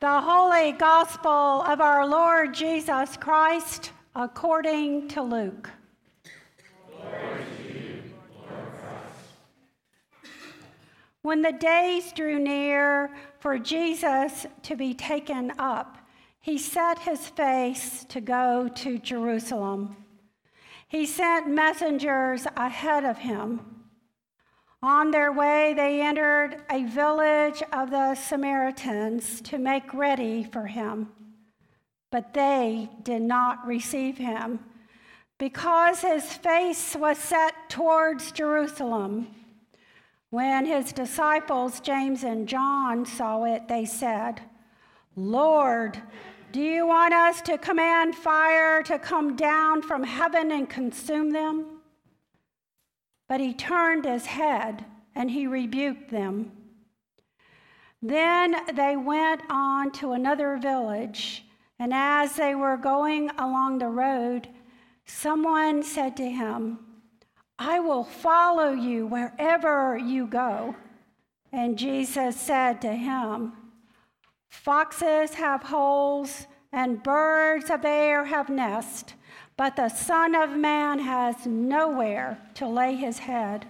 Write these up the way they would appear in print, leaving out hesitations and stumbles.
The Holy Gospel of our Lord Jesus Christ according to Luke. Glory to you, Lord Christ. When the days drew near for Jesus to be taken up, he set his face to go to Jerusalem. He sent messengers ahead of him. On their way, they entered a village of the Samaritans to make ready for him. But they did not receive him, because his face was set towards Jerusalem. When his disciples, James and John, saw it, they said, "Lord, do you want us to command fire to come down from heaven and consume them?" But he turned his head and he rebuked them. Then they went on to another village, and as they were going along the road, someone said to him, "I will follow you wherever you go." And Jesus said to him, "Foxes have holes and birds of the air have nests, but the Son of Man has nowhere to lay his head."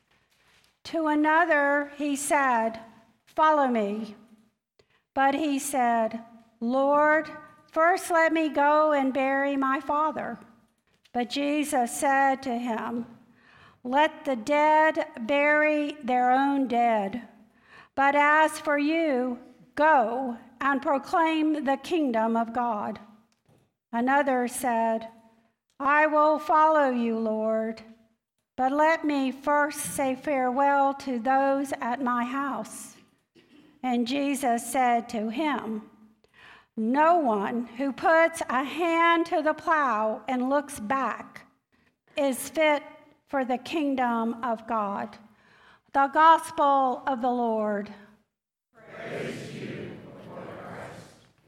To another he said, "Follow me." But he said, "Lord, first let me go and bury my father." But Jesus said to him, "Let the dead bury their own dead. But as for you, go and proclaim the kingdom of God." Another said, "I will follow you, Lord, but let me first say farewell to those at my house." And Jesus said to him, "No one who puts a hand to the plow and looks back is fit for the kingdom of God." The gospel of the Lord. Praise you, Lord Christ.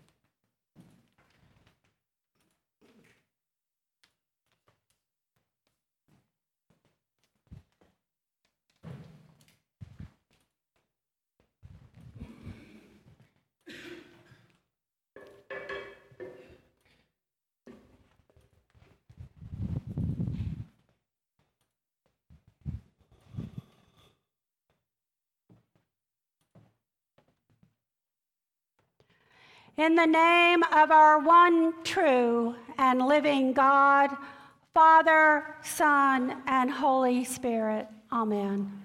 In the name of our one true and living God, Father, Son, and Holy Spirit. Amen.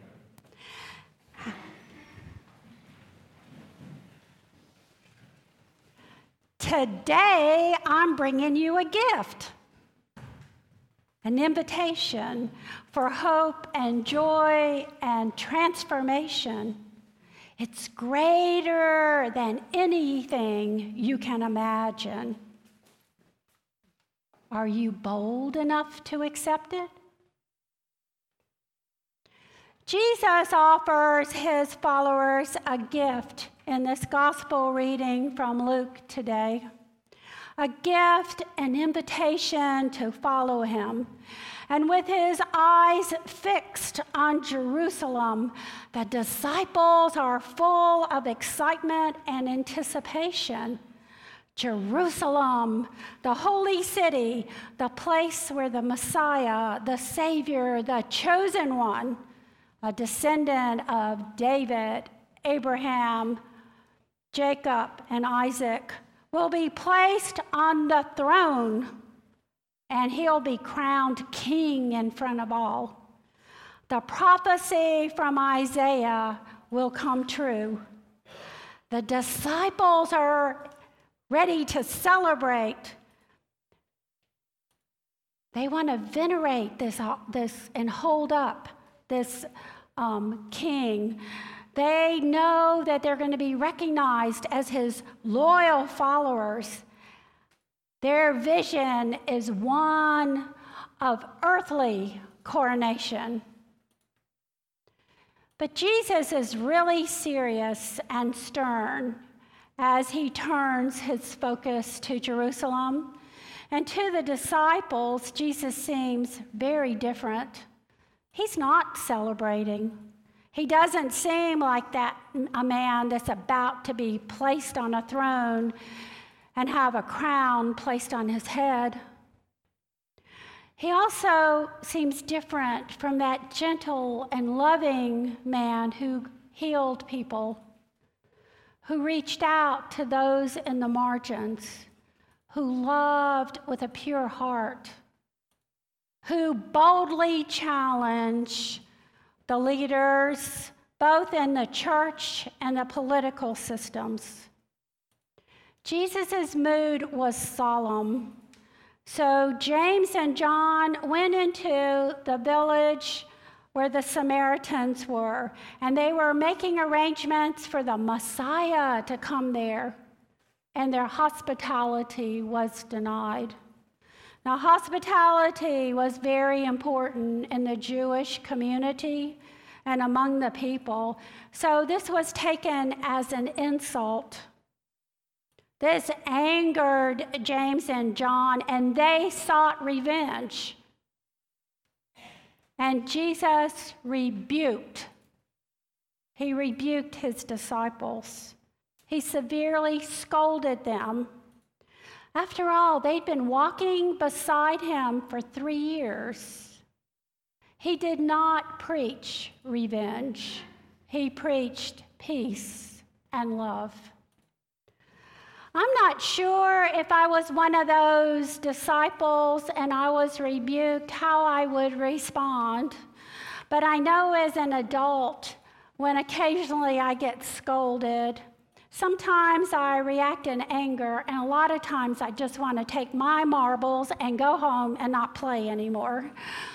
Today, I'm bringing you a gift, an invitation for hope and joy and transformation. It's greater than anything you can imagine. Are you bold enough to accept it? Jesus offers his followers a gift in this gospel reading from Luke today. A gift, an invitation to follow him. And with his eyes fixed on Jerusalem, the disciples are full of excitement and anticipation. Jerusalem, the holy city, the place where the Messiah, the Savior, the chosen one, a descendant of David, Abraham, Jacob, and Isaac, will be placed on the throne, and he'll be crowned king in front of all. The prophecy from Isaiah will come true. The disciples are ready to celebrate. They want to venerate this and hold up this king. They know that they're going to be recognized as his loyal followers. Their vision is one of earthly coronation. But Jesus is really serious and stern as he turns his focus to Jerusalem. And to the disciples, Jesus seems very different. He's not celebrating. He doesn't seem like a man that's about to be placed on a throne and have a crown placed on his head. He also seems different from that gentle and loving man who healed people, who reached out to those in the margins, who loved with a pure heart, who boldly challenged the leaders, both in the church and the political systems. Jesus' mood was solemn. So James and John went into the village where the Samaritans were, and they were making arrangements for the Messiah to come there, and their hospitality was denied. Now, hospitality was very important in the Jewish community and among the people, so this was taken as an insult. This angered James and John, and they sought revenge. And Jesus rebuked. He rebuked his disciples. He severely scolded them. After all, they'd been walking beside him for 3 years. He did not preach revenge. He preached peace and love. I'm not sure if I was one of those disciples and I was rebuked, how I would respond. But I know as an adult, when occasionally I get scolded, sometimes I react in anger, and a lot of times I just want to take my marbles and go home and not play anymore.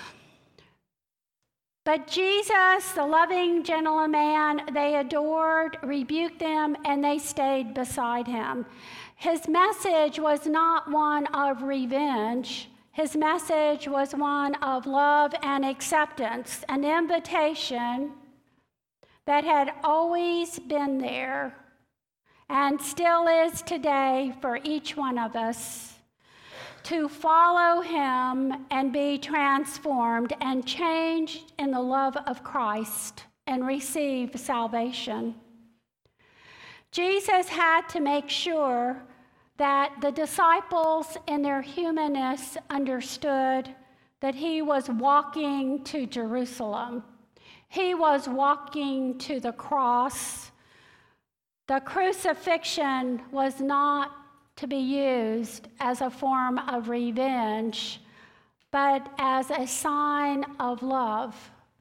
But Jesus, the loving, gentle man they adored, rebuked them, and they stayed beside him. His message was not one of revenge. His message was one of love and acceptance, an invitation that had always been there and still is today for each one of us, to follow him and be transformed and changed in the love of Christ and receive salvation. Jesus had to make sure that the disciples in their humanness understood that he was walking to Jerusalem. He was walking to the cross. The crucifixion was not to be used as a form of revenge, but as a sign of love,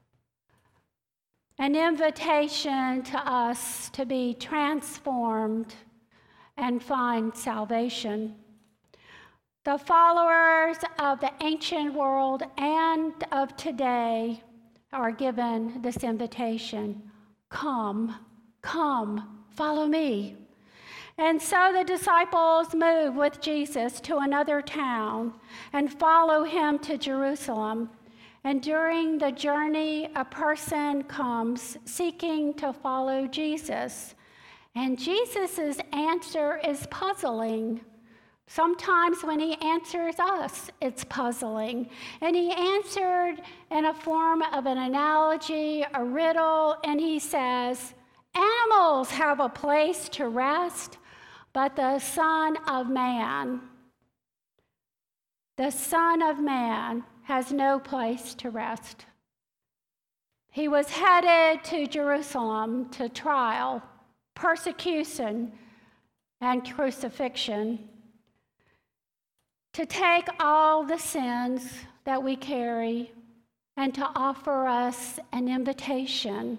an invitation to us to be transformed and find salvation. The followers of the ancient world and of today are given this invitation: come, come, follow me. And so the disciples move with Jesus to another town and follow him to Jerusalem. And during the journey, a person comes seeking to follow Jesus. And Jesus' answer is puzzling. Sometimes when he answers us, it's puzzling. And he answered in a form of an analogy, a riddle, and he says, animals have a place to rest, but the Son of Man has no place to rest. He was headed to Jerusalem to trial, persecution, and crucifixion, to take all the sins that we carry and to offer us an invitation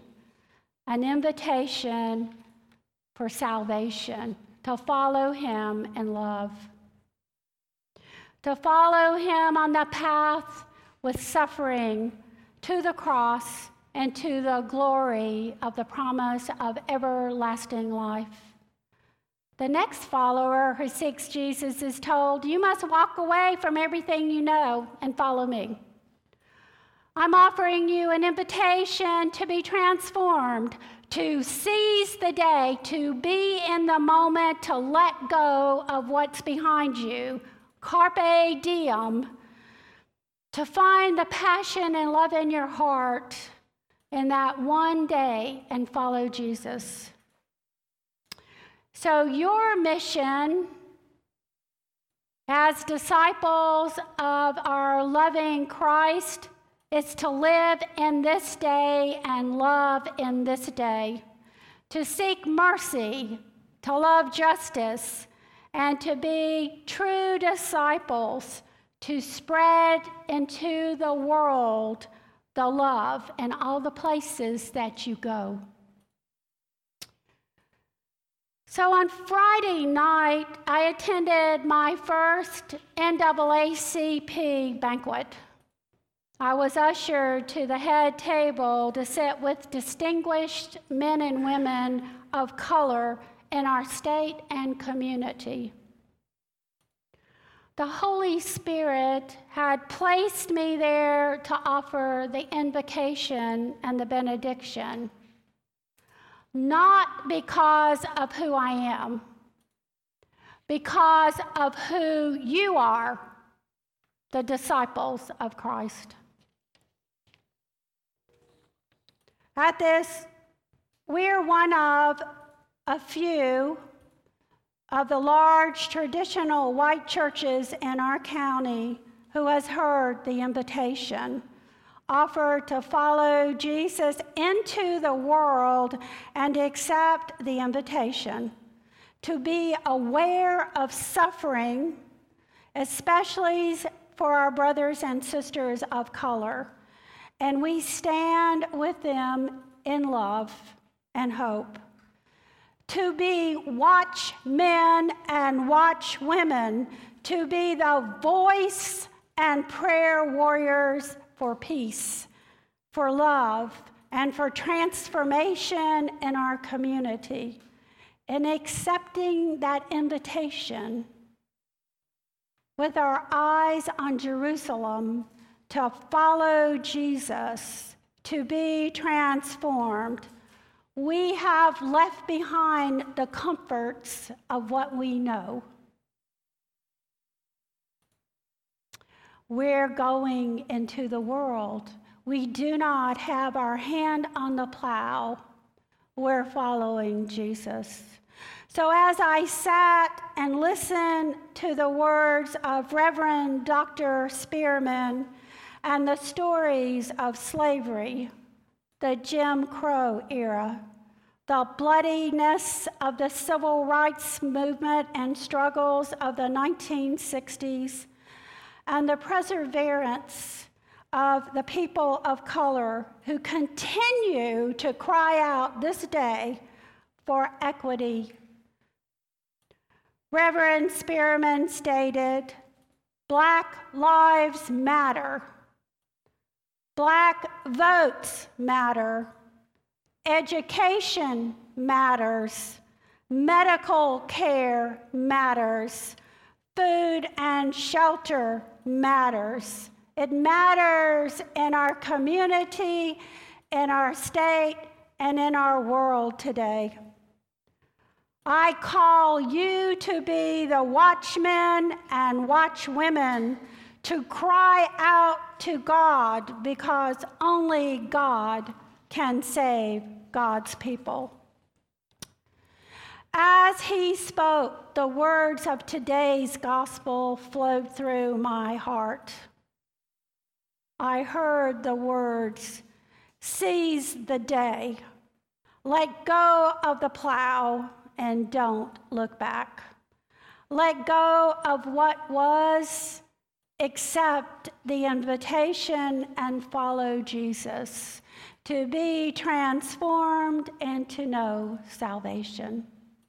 for salvation, to follow him in love, to follow him on the path with suffering to the cross and to the glory of the promise of everlasting life. The next follower who seeks Jesus is told, you must walk away from everything you know and follow me. I'm offering you an invitation to be transformed, to seize the day, to be in the moment, to let go of what's behind you, carpe diem, to find the passion and love in your heart in that one day and follow Jesus. So your mission as disciples of our loving Christ is to live in this day and love in this day, to seek mercy, to love justice, and to be true disciples, to spread into the world the love in all the places that you go. So on Friday night, I attended my first NAACP banquet. I was ushered to the head table to sit with distinguished men and women of color in our state and community. The Holy Spirit had placed me there to offer the invocation and the benediction, not because of who I am, because of who you are, the disciples of Christ. At this, we're one of a few of the large traditional white churches in our county who has heard the invitation offered to follow Jesus into the world and accept the invitation to be aware of suffering, especially for our brothers and sisters of color. And we stand with them in love and hope. To be watchmen and watchwomen, to be the voice and prayer warriors for peace, for love, and for transformation in our community. And accepting that invitation with our eyes on Jerusalem to follow Jesus, to be transformed, we have left behind the comforts of what we know. We're going into the world. We do not have our hand on the plow. We're following Jesus. So as I sat and listened to the words of Reverend Dr. Spearman and the stories of slavery, the Jim Crow era, the bloodiness of the civil rights movement and struggles of the 1960s, and the perseverance of the people of color who continue to cry out this day for equity. Reverend Spearman stated, "Black lives matter. Black votes matter. Education matters. Medical care matters. Food and shelter matters. It matters in our community, in our state, and in our world today. I call you to be the watchmen and watchwomen, to cry out to God, because only God can save God's people." As he spoke, the words of today's gospel flowed through my heart. I heard the words, "Seize the day, let go of the plow, and don't look back. Let go of what was, accept the invitation, and follow Jesus, to be transformed and to know salvation."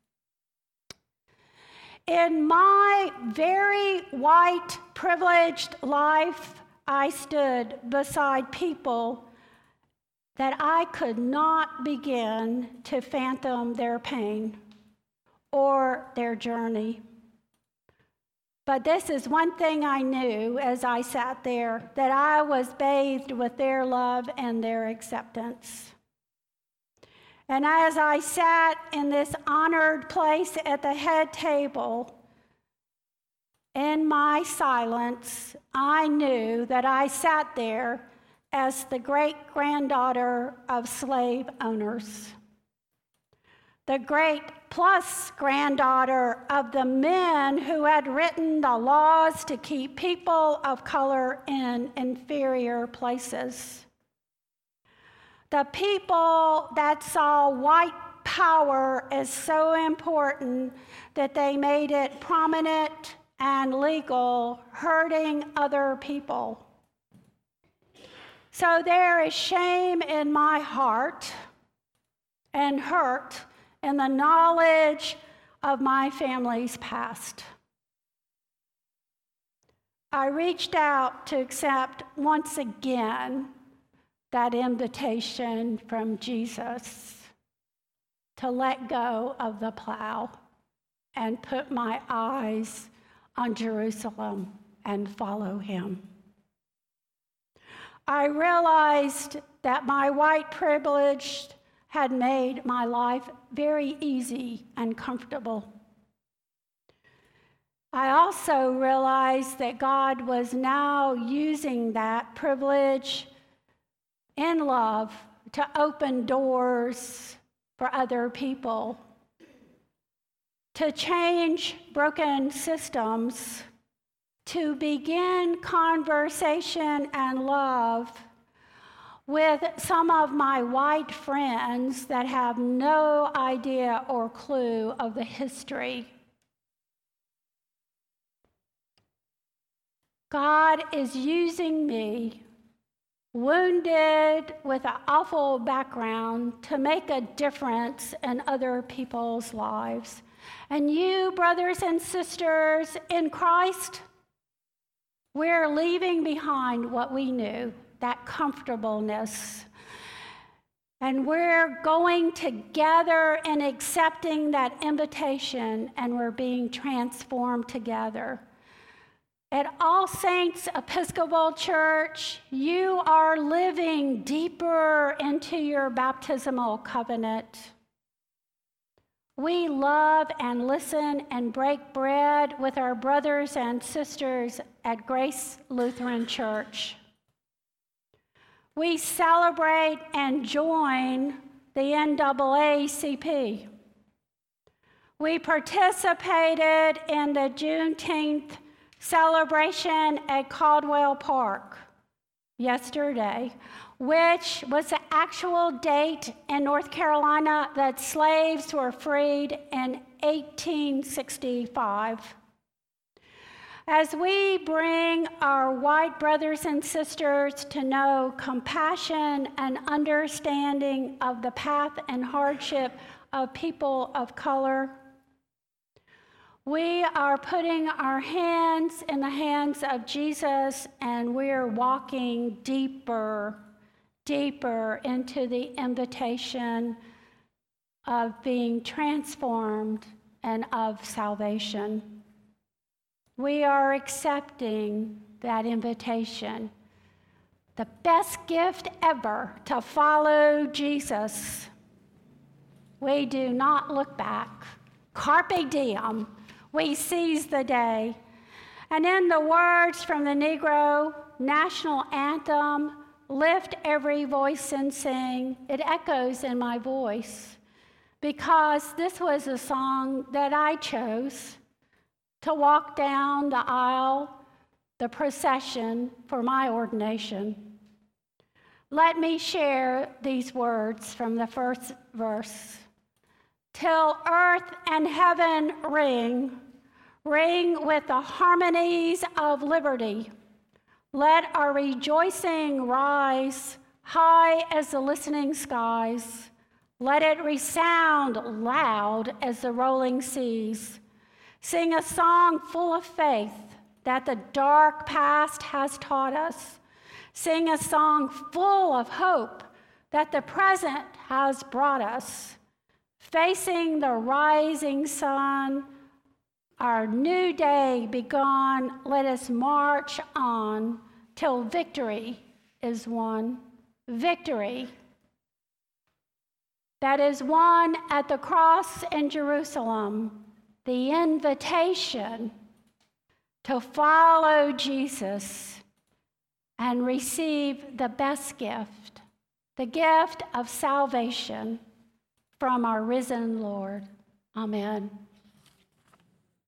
In my very white, privileged life, I stood beside people that I could not begin to fathom their pain or their journey. But this is one thing I knew as I sat there, that I was bathed with their love and their acceptance. And as I sat in this honored place at the head table, in my silence, I knew that I sat there as the great-granddaughter of slave owners, the great-plus-granddaughter of the men who had written the laws to keep people of color in inferior places, the people that saw white power as so important that they made it prominent and legal, hurting other people. So there is shame in my heart and hurt in the knowledge of my family's past. I reached out to accept once again that invitation from Jesus to let go of the plow and put my eyes on Jerusalem and follow him. I realized that my white privilege had made my life very easy and comfortable. I also realized that God was now using that privilege in love to open doors for other people, to change broken systems, to begin conversation and love with some of my white friends that have no idea or clue of the history. God is using me, wounded with an awful background, to make a difference in other people's lives. And you, brothers and sisters in Christ, we're leaving behind what we knew, that comfortableness. And we're going together and accepting that invitation, and we're being transformed together. At All Saints Episcopal Church, you are living deeper into your baptismal covenant. We love and listen and break bread with our brothers and sisters at Grace Lutheran Church. We celebrate and join the NAACP. We participated in the Juneteenth celebration at Caldwell Park yesterday, which was the actual date in North Carolina that slaves were freed in 1865. As we bring our white brothers and sisters to know compassion and understanding of the path and hardship of people of color, we are putting our hands in the hands of Jesus, and we're walking deeper into the invitation of being transformed and of salvation. We are accepting that invitation. The best gift ever to follow Jesus. We do not look back. Carpe diem. We seize the day. And in the words from the Negro national anthem, lift every voice and sing, it echoes in my voice, because this was a song that I chose to walk down the aisle, the procession for my ordination. Let me share these words from the first verse. Till earth and heaven ring with the harmonies of liberty. Let our rejoicing rise high as the listening skies. Let it resound loud as the rolling seas. Sing a song full of faith that the dark past has taught us. Sing a song full of hope that the present has brought us. Facing the rising sun, our new day begun, let us march on till victory is won. Victory that is won at the cross in Jerusalem. The invitation to follow Jesus and receive the best gift, the gift of salvation from our risen Lord. Amen.